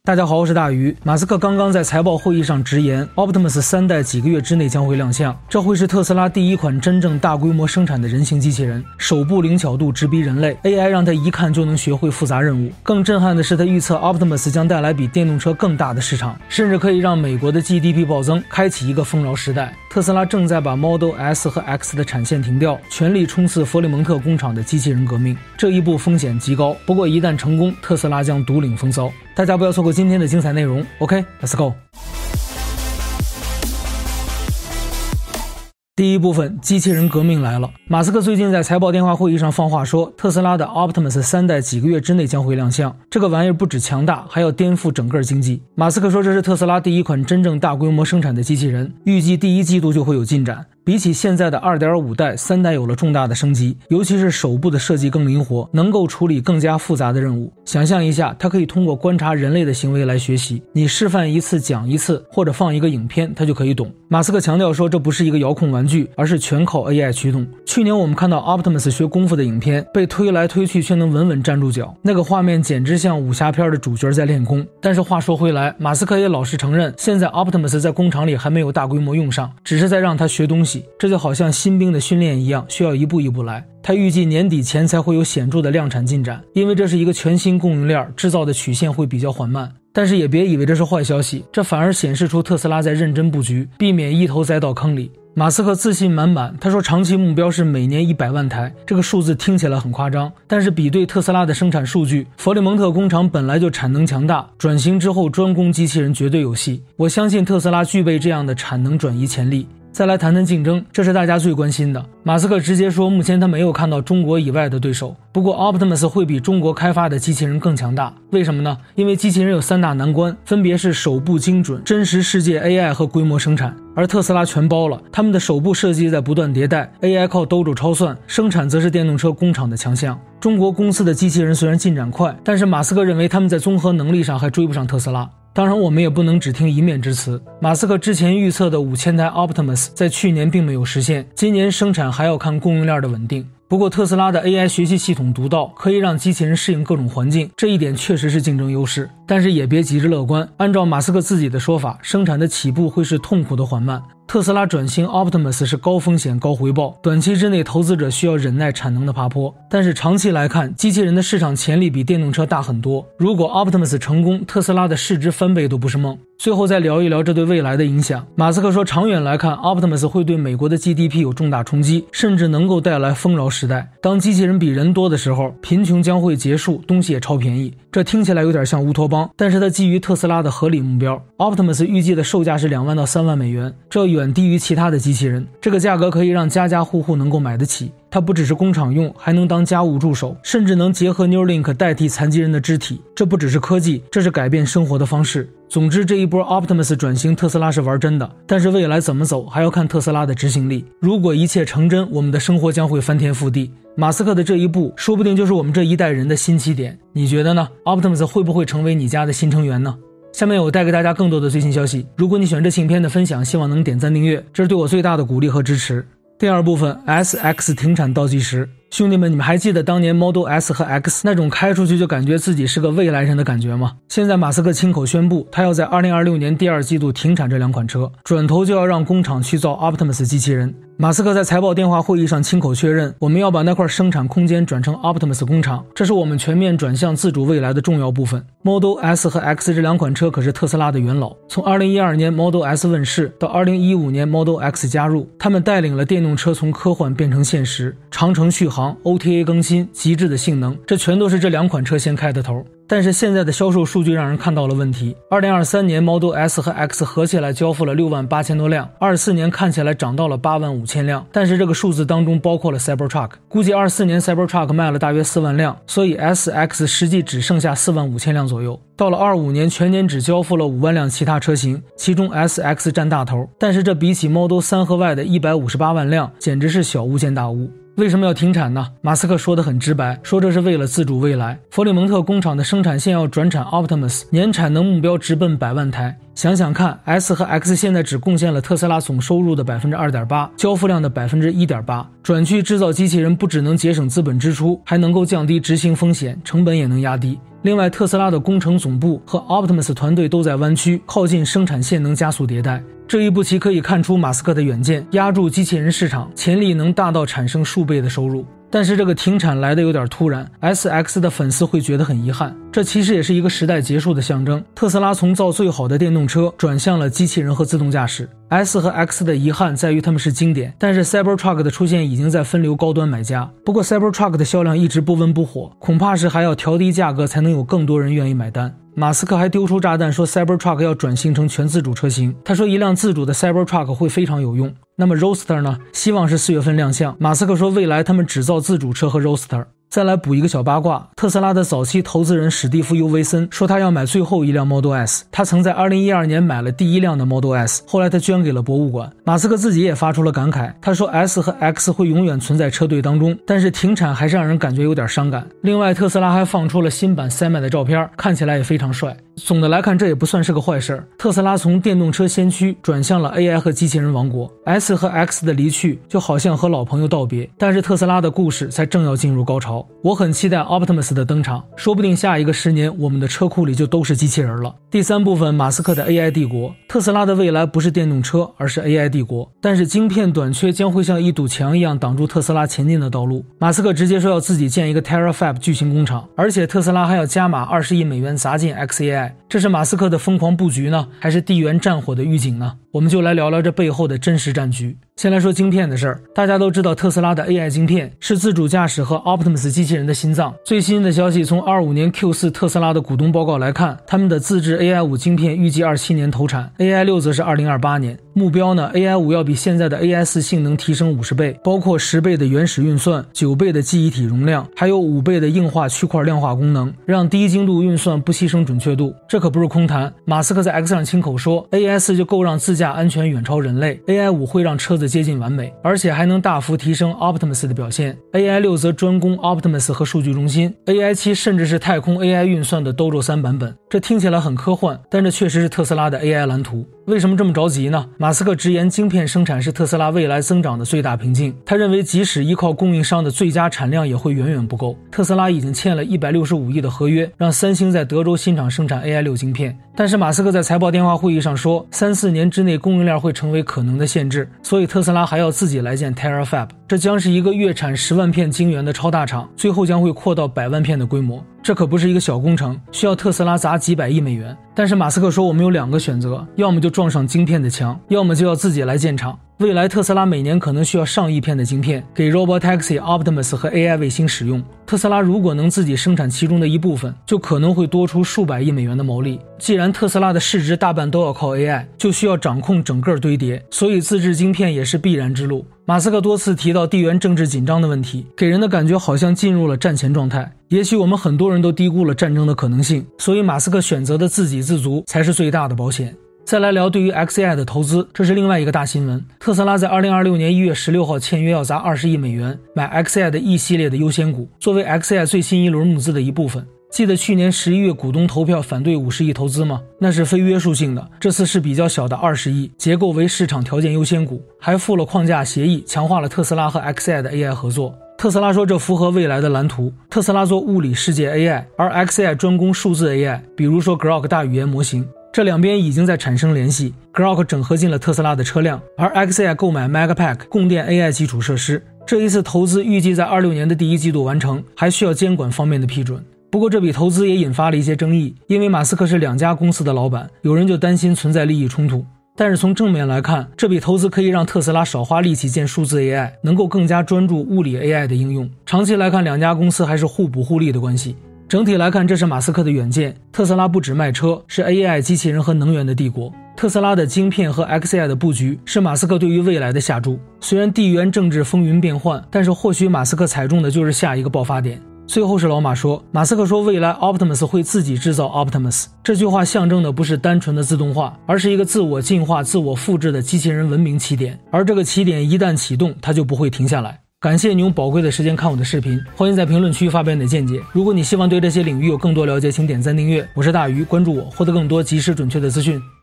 大家好，我是大鱼。马斯克刚刚在财报会议上直言 ，Optimus 3代几个月之内将会亮相，这会是特斯拉第一款真正大规模生产的人形机器人，手部灵巧度直逼人类 ，AI 让他一看就能学会复杂任务。更震撼的是，他预测 Optimus 将带来比电动车更大的市场，甚至可以让美国的 GDP 暴增，开启一个丰饶时代。特斯拉正在把 Model S 和 X 的产线停掉，全力冲刺佛里蒙特工厂的机器人革命。这一步风险极高，不过一旦成功，特斯拉将独领风骚。大家不要错过今天的精彩内容。OK，Let's go。第一部分，机器人革命来了。马斯克最近在财报电话会议上放话说，特斯拉的 Optimus 3代几个月之内将会亮相。这个玩意儿不止强大，还要颠覆整个经济。马斯克说这是特斯拉第一款真正大规模生产的机器人，预计第一季度就会有进展。比起现在的 2.5 代，3代有了重大的升级，尤其是手部的设计更灵活，能够处理更加复杂的任务。想象一下，它可以通过观察人类的行为来学习，你示范一次讲一次，或者放一个影片，它就可以懂。马斯克强调说，这不是一个遥控玩具，而是全靠 AI 驱动。去年我们看到 Optimus 学功夫的影片，被推来推去却能稳稳站住脚，那个画面简直像武侠片的主角在练功。但是话说回来，马斯克也老实承认，现在 Optimus 在工厂里还没有大规模用上，只是在让他学东西。这就好像新兵的训练一样，需要一步一步来。他预计年底前才会有显著的量产进展，因为这是一个全新供应链，制造的曲线会比较缓慢。但是也别以为这是坏消息，这反而显示出特斯拉在认真布局，避免一头栽到坑里。马斯克自信满满，他说长期目标是每年100万台，这个数字听起来很夸张，但是比对特斯拉的生产数据，佛里蒙特工厂本来就产能强大，转型之后专攻机器人绝对有戏。我相信特斯拉具备这样的产能转移潜力。再来谈谈竞争，这是大家最关心的。马斯克直接说，目前他没有看到中国以外的对手，不过 Optimus 会比中国开发的机器人更强大。为什么呢？因为机器人有3大难关，分别是手部精准、真实世界 AI 和规模生产，而特斯拉全包了。他们的手部设计在不断迭代， AI 靠兜着超算，生产则是电动车工厂的强项。中国公司的机器人虽然进展快，但是马斯克认为他们在综合能力上还追不上特斯拉。当然我们也不能只听一面之词，马斯克之前预测的5000台 Optimus 在去年并没有实现，今年生产还要看供应链的稳定。不过特斯拉的 AI 学习系统独到，可以让机器人适应各种环境，这一点确实是竞争优势。但是也别急着乐观，按照马斯克自己的说法，生产的起步会是痛苦的缓慢。特斯拉转型 Optimus 是高风险高回报，短期之内投资者需要忍耐产能的爬坡，但是长期来看，机器人的市场潜力比电动车大很多。如果 Optimus 成功，特斯拉的市值翻倍都不是梦。最后再聊一聊这对未来的影响。马斯克说，长远来看 Optimus 会对美国的 GDP 有重大冲击，甚至能够带来丰饶时代。当机器人比人多的时候，贫穷将会结束，东西也超便宜。这听起来有点像乌托邦，但是它基于特斯拉的合理目标。Optimus 预计的售价是2万到3万美元，这远低于其他的机器人，这个价格可以让家家户户能够买得起。它不只是工厂用，还能当家务助手，甚至能结合 Neuralink 代替残疾人的肢体。这不只是科技，这是改变生活的方式。总之，这一波 Optimus 转型，特斯拉是玩真的，但是未来怎么走，还要看特斯拉的执行力。如果一切成真，我们的生活将会翻天覆地。马斯克的这一步，说不定就是我们这一代人的新起点。你觉得呢？ Optimus 会不会成为你家的新成员呢？下面我带给大家更多的最新消息。如果你喜欢这期影片的分享，希望能点赞订阅，这是对我最大的鼓励和支持。第二部分 SX 停产倒计时。兄弟们，你们还记得当年 Model S 和 X 那种开出去就感觉自己是个未来人的感觉吗？现在马斯克亲口宣布，他要在2026年第2季度停产这2款车，转头就要让工厂去造 Optimus 机器人。马斯克在财报电话会议上亲口确认，我们要把那块生产空间转成 Optimus 工厂，这是我们全面转向自主未来的重要部分。Model S 和 X 这2款车可是特斯拉的元老，从2012年 Model S 问世到2015年 Model X 加入，他们带领了电动车从科幻变成现实，长程续航、OTA 更新、极致的性能，这全都是这2款车先开的头。但是现在的销售数据让人看到了问题。2023年 Model S 和 X 合起来交付了68000多辆，24年看起来涨到了85000辆，但是这个数字当中包括了 Cybertruck， 估计24年 Cybertruck 卖了大约4万辆，所以 SX 实际只剩下45000辆左右。到了25年全年只交付了5万辆其他车型，其中 SX 占大头，但是这比起 Model 3和 Y 的158万辆简直是小巫见大巫。为什么要停产呢？马斯克说得很直白，说这是为了自主未来。佛里蒙特工厂的生产线要转产 Optimus， 年产能目标直奔100万台。想想看 ，S 和 X 现在只贡献了特斯拉总收入的 2.8%， 交付量的 1.8%。转去制造机器人不只能节省资本支出，还能够降低执行风险，成本也能压低。 另外，特斯拉的工程总部和 Optimus 团队都在湾区，靠近生产线，能加速迭代。这一步棋可以看出马斯克的远见，压住机器人市场，潜力能大到产生数倍的收入。但是这个停产来的有点突然 ，SX 的粉丝会觉得很遗憾。这其实也是一个时代结束的象征。特斯拉从造最好的电动车转向了机器人和自动驾驶。S 和 X 的遗憾在于它们是经典，但是 Cybertruck 的出现已经在分流高端买家。不过 Cybertruck 的销量一直不温不火，恐怕是还要调低价格才能有更多人愿意买单。马斯克还丢出炸弹说 Cybertruck 要转型成全自主车型，他说一辆自主的 Cybertruck 会非常有用。那么 Roadster 呢？希望是4月份亮相。马斯克说未来他们只造自主车和 Roadster。再来补一个小八卦，特斯拉的早期投资人史蒂夫·尤维森说他要买最后一辆 Model S， 他曾在2012年买了第一辆的 Model S， 后来他捐给了博物馆。马斯克自己也发出了感慨，他说 S 和 X 会永远存在车队当中，但是停产还是让人感觉有点伤感。另外，特斯拉还放出了新版 Semi 的照片，看起来也非常帅。总的来看，这也不算是个坏事。特斯拉从电动车先驱转向了 AI 和机器人王国。S 和 X 的离去就好像和老朋友道别，但是特斯拉的故事才正要进入高潮。我很期待 Optimus 的登场，说不定下一个10年我们的车库里就都是机器人了。第三部分，马斯克的 AI 帝国。特斯拉的未来不是电动车，而是 AI 帝国。但是晶片短缺将会像一堵墙一样挡住特斯拉前进的道路。马斯克直接说要自己建一个 Terafab 巨型工厂，而且特斯拉还要加码20亿美元砸进 XAI。这是马斯克的疯狂布局呢，还是地缘战火的预警呢？我们就来聊聊这背后的真实战局。先来说晶片的事儿，大家都知道特斯拉的 AI 晶片是自主驾驶和 Optimus 机器人的心脏。最新的消息，从25年 Q4 特斯拉的股东报告来看，他们的自制 AI5 晶片预计27年投产， AI6 则是2028年。目标呢 AI5 要比现在的 AI4 性能提升50倍，包括10倍的原始运算、9倍的记忆体容量，还有5倍的硬化区块量化功能，让低精度运算不牺牲准确度。这可不是空谈，马斯克在 X 上亲口说 AI4 就够让自驾安全远超人类， AI5 会让车子接近完美，而且还能大幅提升 Optimus 的表现。 AI6 则专攻 Optimus 和数据中心， AI7 甚至是太空 AI 运算的 Dojo 3版本。这听起来很科幻，但这确实是特斯拉的 AI 蓝图。为什么这么着急呢？马斯克直言晶片生产是特斯拉未来增长的最大瓶颈，他认为即使依靠供应商的最佳产量也会远远不够。特斯拉已经签了165亿的合约，让三星在德州新厂生产 AI6 晶片，但是马斯克在财报电话会议上说3-4年之内供应链会成为可能的限制，所以特斯拉还要自己来建 Terafab， 这将是一个月产10万片晶圆的超大厂，最后将会扩到100万片的规模。这可不是一个小工程，需要特斯拉砸几百亿美元。但是马斯克说我们有2个选择，要么就撞上晶片的墙，要么就要自己来建厂。未来特斯拉每年可能需要上亿片的晶片给 Robotaxi、Optimus 和 AI 卫星使用。特斯拉如果能自己生产其中的一部分，就可能会多出数百亿美元的毛利。既然特斯拉的市值大半都要靠 AI， 就需要掌控整个堆叠，所以自制晶片也是必然之路。马斯克多次提到地缘政治紧张的问题，给人的感觉好像进入了战前状态。也许我们很多人都低估了战争的可能性，所以马斯克选择的自给自足才是最大的保险。再来聊对于 XAI 的投资，这是另外一个大新闻。特斯拉在2026年1月16号签约要砸20亿美元买 XAI 的 E 系列的优先股，作为 XAI 最新一轮募资的一部分。记得去年11月股东投票反对50亿投资吗？那是非约束性的，这次是比较小的20亿，结构为市场条件优先股，还附了框架协议，强化了特斯拉和 XAI 的 AI 合作。特斯拉说这符合未来的蓝图，特斯拉做物理世界 AI， 而 XAI 专攻数字 AI， 比如说 Grok 大语言模型。这两边已经在产生联系 ，Grok 整合进了特斯拉的车辆，而 XAI 购买 Megapack 供电 AI 基础设施。这一次投资预计在26年的第1季度完成，还需要监管方面的批准。不过这笔投资也引发了一些争议，因为马斯克是2家公司的老板，有人就担心存在利益冲突。但是从正面来看，这笔投资可以让特斯拉少花力气建数字 AI， 能够更加专注物理 AI 的应用。长期来看，2家公司还是互补互利的关系。整体来看，这是马斯克的远见。特斯拉不止卖车，是 AI 机器人和能源的帝国。特斯拉的晶片和 XAI 的布局是马斯克对于未来的下注。虽然地缘政治风云变幻，但是或许马斯克踩中的就是下一个爆发点。最后是老马说，马斯克说未来 Optimus 会自己制造 Optimus， 这句话象征的不是单纯的自动化，而是一个自我进化、自我复制的机器人文明起点。而这个起点一旦启动，它就不会停下来。感谢你用宝贵的时间看我的视频，欢迎在评论区发表你的见解。如果你希望对这些领域有更多了解，请点赞订阅。我是大鱼，关注我，获得更多及时准确的资讯。